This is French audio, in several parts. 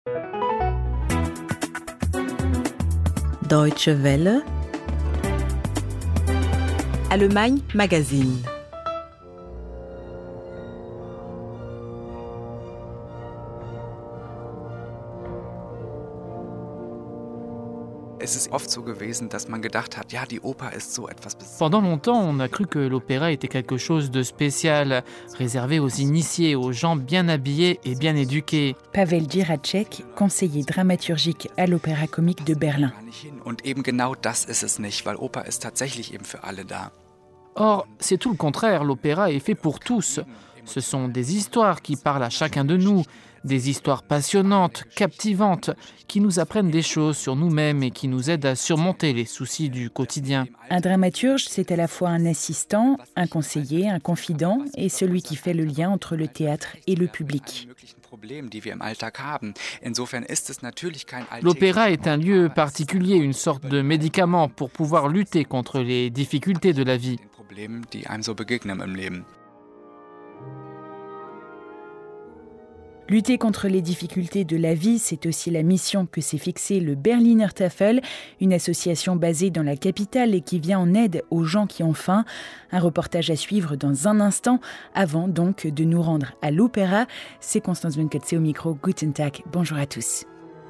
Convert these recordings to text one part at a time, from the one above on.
Deutsche Welle, Allemagne Magazine. Pendant longtemps, on a cru que l'opéra était quelque chose de spécial, réservé aux initiés, aux gens bien habillés et bien éduqués. Pavel Jiracek, conseiller dramaturgique à l'Opéra Comique de Berlin. Or, c'est tout le contraire, l'opéra est fait pour tous. Ce sont des histoires qui parlent à chacun de nous, des histoires passionnantes, captivantes, qui nous apprennent des choses sur nous-mêmes et qui nous aident à surmonter les soucis du quotidien. Un dramaturge, c'est à la fois un assistant, un conseiller, un confident et celui qui fait le lien entre le théâtre et le public. L'opéra est un lieu particulier, une sorte de médicament pour pouvoir lutter contre les difficultés de la vie. Lutter contre les difficultés de la vie, c'est aussi la mission que s'est fixée le Berliner Tafel, une association basée dans la capitale et qui vient en aide aux gens qui ont faim. Un reportage à suivre dans un instant, avant donc de nous rendre à l'opéra. C'est Constance Wenketze au micro. Guten Tag, bonjour à tous.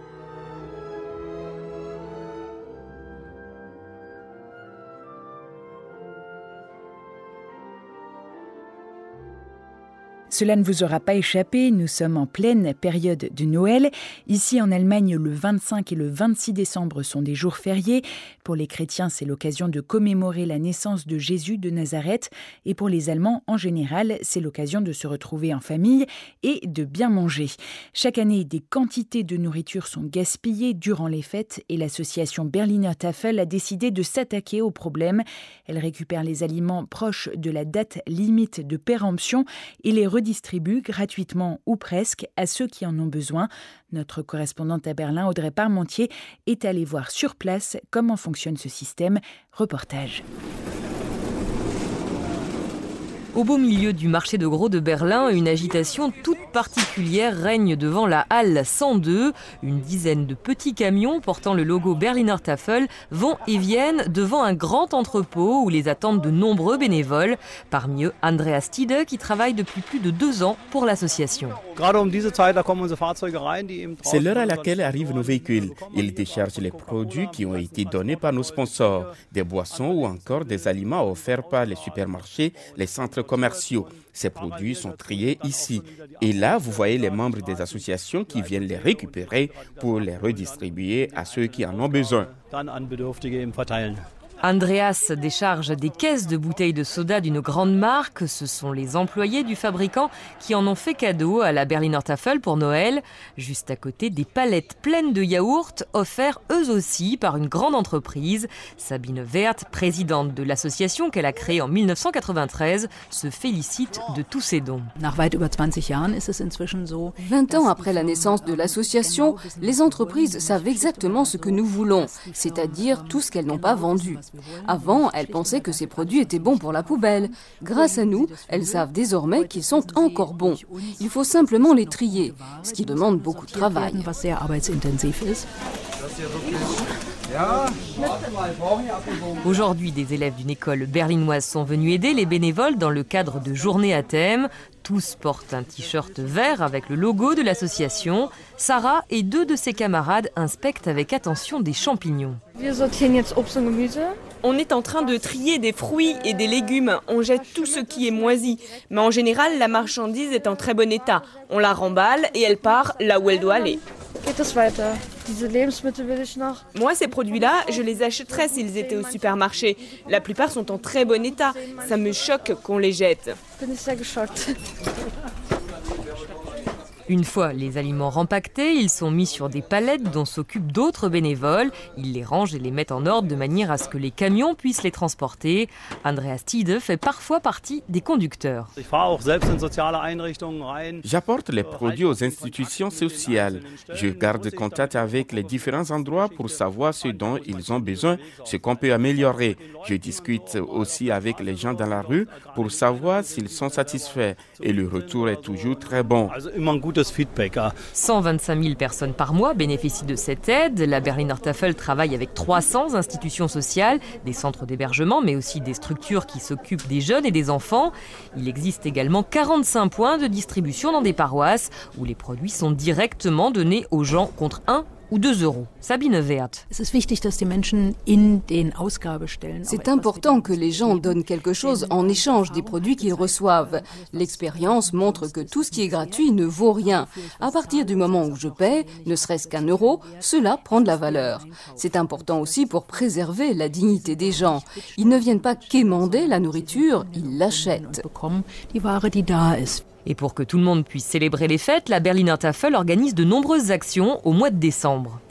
Cela ne vous aura pas échappé, nous sommes en pleine période de Noël. Ici en Allemagne, le 25 et le 26 décembre sont des jours fériés. Pour les chrétiens, c'est l'occasion de commémorer la naissance de Jésus de Nazareth. Et pour les Allemands, en général, c'est l'occasion de se retrouver en famille et de bien manger. Chaque année, des quantités de nourriture sont gaspillées durant les fêtes et l'association Berliner Tafel a décidé de s'attaquer au problème. Elle récupère les aliments proches de la date limite de péremption et les redistribue gratuitement ou presque à ceux qui en ont besoin. Notre correspondante à Berlin, Audrey Parmentier, est allée voir sur place comment fonctionne ce système. Reportage. Au beau milieu du marché de gros de Berlin, une agitation toute particulière règne devant la halle 102. Une dizaine de petits camions portant le logo Berliner Tafel vont et viennent devant un grand entrepôt où les attendent de nombreux bénévoles. Parmi eux, Andreas Tiede qui travaille depuis plus de 2 ans pour l'association. C'est l'heure à laquelle arrivent nos véhicules. Ils déchargent les produits qui ont été donnés par nos sponsors, des boissons ou encore des aliments offerts par les supermarchés, les centres commerciaux. Ces produits sont triés ici. Et là, vous voyez les membres des associations qui viennent les récupérer pour les redistribuer à ceux qui en ont besoin. Andreas décharge des caisses de bouteilles de soda d'une grande marque. Ce sont les employés du fabricant qui en ont fait cadeau à la Berliner Tafel pour Noël. Juste à côté, des palettes pleines de yaourts offerts eux aussi par une grande entreprise. Sabine Werth, présidente de l'association qu'elle a créée en 1993, se félicite de tous ces dons. 20 ans après la naissance de l'association, les entreprises savent exactement ce que nous voulons, c'est-à-dire tout ce qu'elles n'ont pas vendu. Avant, elles pensaient que ces produits étaient bons pour la poubelle. Grâce à nous, elles savent désormais qu'ils sont encore bons. Il faut simplement les trier, ce qui demande beaucoup de travail. Aujourd'hui, des élèves d'une école berlinoise sont venus aider les bénévoles dans le cadre de journées à thème. Tous portent un t-shirt vert avec le logo de l'association. Sarah et 2 de ses camarades inspectent avec attention des champignons. On est en train de trier des fruits et des légumes. On jette tout ce qui est moisi. Mais en général, la marchandise est en très bon état. On la remballe et elle part là où elle doit aller. Moi, ces produits-là, je les achèterais s'ils étaient au supermarché. La plupart sont en très bon état. Ça me choque qu'on les jette. Une fois les aliments rempactés, ils sont mis sur des palettes dont s'occupent d'autres bénévoles. Ils les rangent et les mettent en ordre de manière à ce que les camions puissent les transporter. Andreas Tiede fait parfois partie des conducteurs. J'apporte les produits aux institutions sociales. Je garde contact avec les différents endroits pour savoir ce dont ils ont besoin, ce qu'on peut améliorer. Je discute aussi avec les gens dans la rue pour savoir s'ils sont satisfaits. Et le retour est toujours très bon. gutes Feedback. 125 000 personnes par mois bénéficient de cette aide. La Berliner Tafel travaille avec 300 institutions sociales, des centres d'hébergement, mais aussi des structures qui s'occupent des jeunes et des enfants. Il existe également 45 points de distribution dans des paroisses où les produits sont directement donnés aux gens contre 1 ou 2 euros. Sabine Wert. C'est important que les gens donnent quelque chose en échange des produits qu'ils reçoivent. L'expérience montre que tout ce qui est gratuit ne vaut rien. À partir du moment où je paie, ne serait-ce qu'1 euro, cela prend de la valeur. C'est important aussi pour préserver la dignité des gens. Ils ne viennent pas quémander la nourriture, ils l'achètent. Et pour que tout le monde puisse célébrer les fêtes, la Berliner Tafel organise de nombreuses actions au mois de décembre.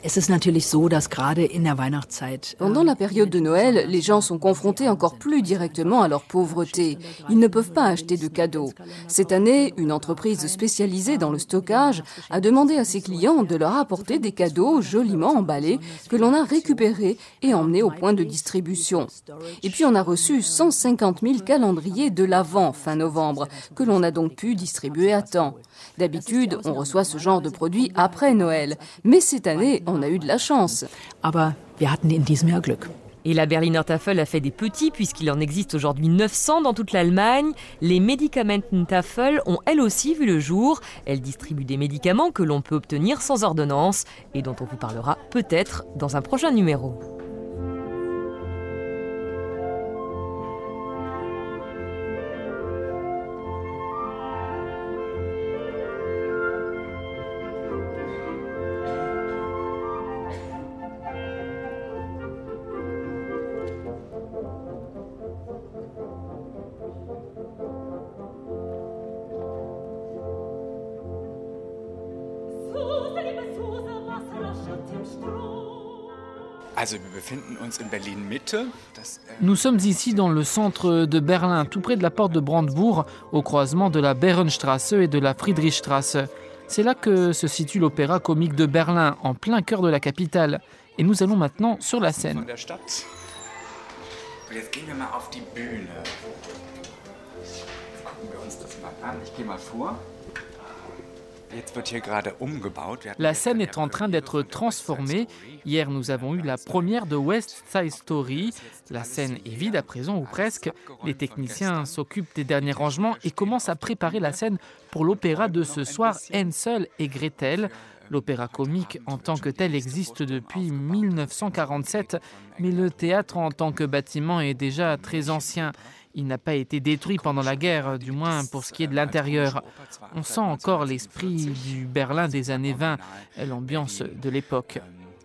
Pendant la période de Noël, les gens sont confrontés encore plus directement à leur pauvreté. Ils ne peuvent pas acheter de cadeaux. Cette année, une entreprise spécialisée dans le stockage a demandé à ses clients de leur apporter des cadeaux joliment emballés que l'on a récupérés et emmenés au point de distribution. Et puis on a reçu 150 000 calendriers de l'Avent fin novembre, que l'on a donc pu distribuer à temps. D'habitude, on reçoit ce genre de produits après Noël. Mais cette année, on a eu de la chance. Et la Berliner Tafel a fait des petits puisqu'il en existe aujourd'hui 900 dans toute l'Allemagne. Les Medikamententafel ont elles aussi vu le jour. Elles distribuent des médicaments que l'on peut obtenir sans ordonnance et dont on vous parlera peut-être dans un prochain numéro. Nous sommes ici dans le centre de Berlin, tout près de la porte de Brandebourg, au croisement de la Behrenstraße et de la Friedrichstraße. C'est là que se situe l'Opéra comique de Berlin, en plein cœur de la capitale. Et nous allons maintenant sur la scène. La scène est en train d'être transformée. Hier, nous avons eu la première de West Side Story. La scène est vide à présent, ou presque. Les techniciens s'occupent des derniers rangements et commencent à préparer la scène pour l'opéra de ce soir, Hansel et Gretel. L'opéra comique en tant que tel existe depuis 1947, mais le théâtre en tant que bâtiment est déjà très ancien. Il n'a pas été détruit pendant la guerre, du moins pour ce qui est de l'intérieur. On sent encore l'esprit du Berlin des années 20, l'ambiance de l'époque.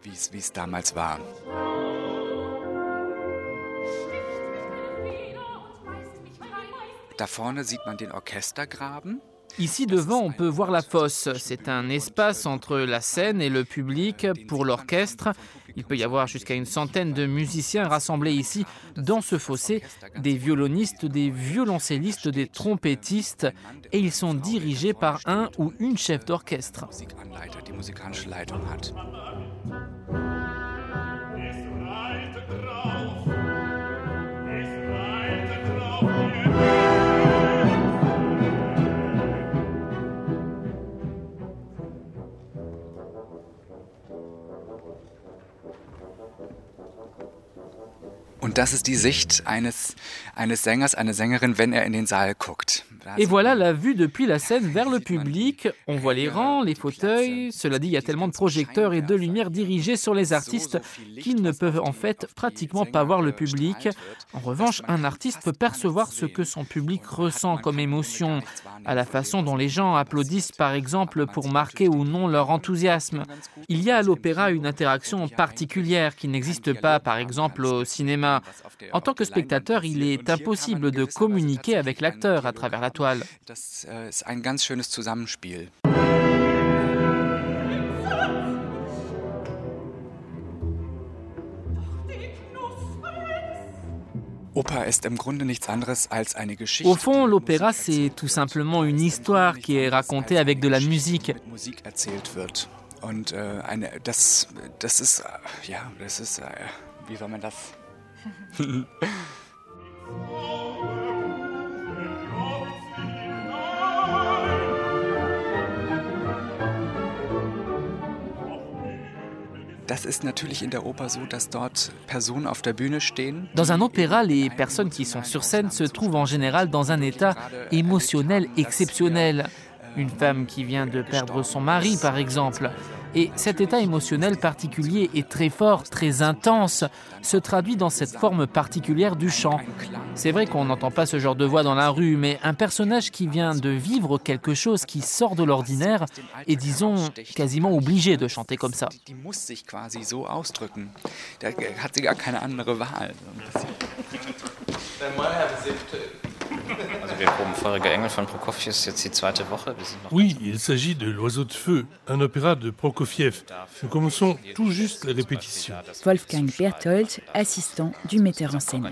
Da vorne sieht man den Orchestergraben. Ici devant, on peut voir la fosse. C'est un espace entre la scène et le public pour l'orchestre. Il peut y avoir jusqu'à une centaine de musiciens rassemblés ici dans ce fossé, des violonistes, des violoncellistes, des trompettistes, et ils sont dirigés par un ou une chef d'orchestre. Und das ist die Sicht eines Sängers, einer Sängerin, wenn er in den Saal guckt. Et voilà la vue depuis la scène vers le public. On voit les rangs, les fauteuils. Cela dit, il y a tellement de projecteurs et de lumières dirigées sur les artistes qu'ils ne peuvent en fait pratiquement pas voir le public. En revanche, un artiste peut percevoir ce que son public ressent comme émotion, à la façon dont les gens applaudissent par exemple pour marquer ou non leur enthousiasme. Il y a à l'opéra une interaction particulière qui n'existe pas par exemple au cinéma. En tant que spectateur, il est impossible de communiquer avec l'acteur à travers la toile. Das ist ein ganz schönes Zusammenspiel. Au fond, l'opéra, c'est tout simplement une histoire qui est racontée avec de la musique. Und das ist, wie soll man das? Dans un opéra, les personnes qui sont sur scène se trouvent en général dans un état émotionnel exceptionnel. Une femme qui vient de perdre son mari, par exemple. Et cet état émotionnel particulier est très fort, très intense, se traduit dans cette forme particulière du chant. C'est vrai qu'on n'entend pas ce genre de voix dans la rue, mais un personnage qui vient de vivre quelque chose qui sort de l'ordinaire est, disons, quasiment obligé de chanter comme ça. Oui, il s'agit de L'Oiseau de Feu, un opéra de Prokofiev. Nous commençons tout juste les répétitions. Wolfgang Berthold, assistant du metteur en scène.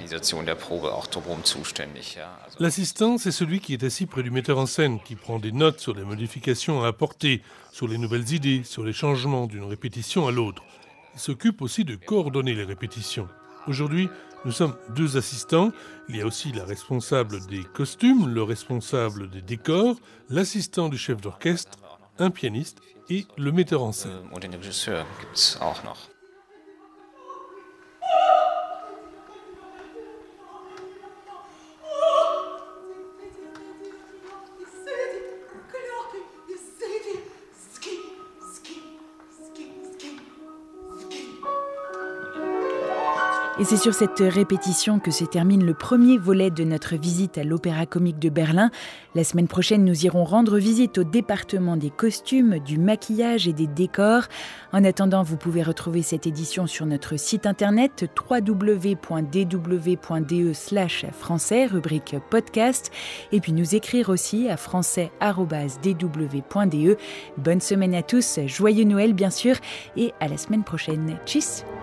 L'assistant, c'est celui qui est assis près du metteur en scène, qui prend des notes sur les modifications à apporter, sur les nouvelles idées, sur les changements d'une répétition à l'autre. Il s'occupe aussi de coordonner les répétitions. Aujourd'hui, nous sommes 2 assistants. Il y a aussi la responsable des costumes, le responsable des décors, l'assistant du chef d'orchestre, un pianiste et le metteur en scène. Et c'est sur cette répétition que se termine le premier volet de notre visite à l'Opéra Comique de Berlin. La semaine prochaine, nous irons rendre visite au département des costumes, du maquillage et des décors. En attendant, vous pouvez retrouver cette édition sur notre site internet www.dw.de/français, rubrique podcast. Et puis nous écrire aussi à français@dw.de. Bonne semaine à tous, joyeux Noël bien sûr, et à la semaine prochaine. Tchuss!